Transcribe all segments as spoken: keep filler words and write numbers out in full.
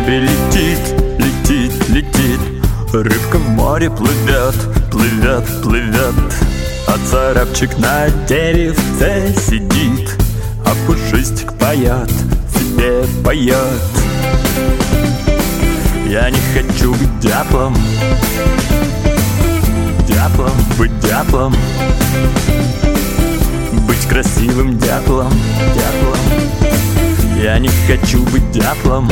небе летит, летит, летит. Рыбка в море плывет, плывет, плывет. А царапчик на деревце сидит, а пушистик поет, себе поет. Я не хочу быть дятлом, дятлом, быть дятлом, быть красивым дятлом, дятлом. Я не хочу быть дятлом.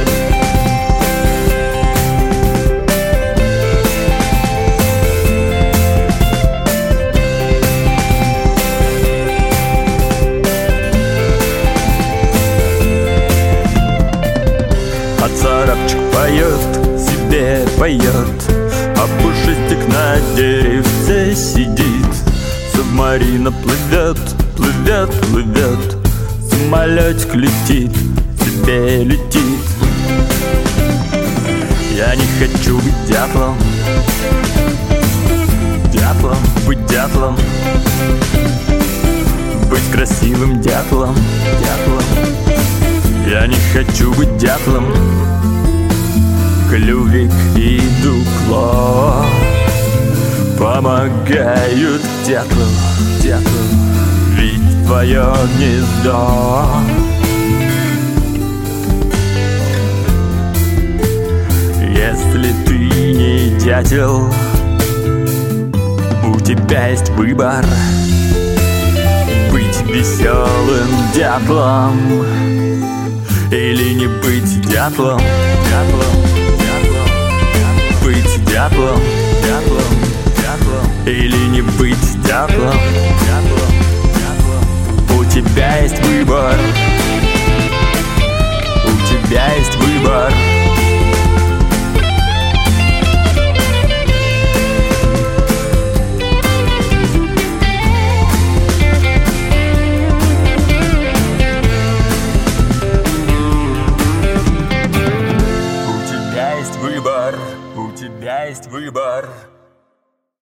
А царапчик поет, себе поет, а пушистик на деревце сидит. Субмарина плывет, плывет, плывет. Самолетик летит, себе летит. Я не хочу быть дятлом, дятлом, быть дятлом, быть красивым дятлом, дятлом. Я не хочу быть дятлом. Клювик и дупло помогают дятлу, дятлу, ведь твое гнездо. Если ты не дятел, у тебя есть выбор: быть веселым дятлом или не быть дятлом, дятлом, дятлом, дятлом. Быть дятлом, дятлом, дятлом или не быть дятлом.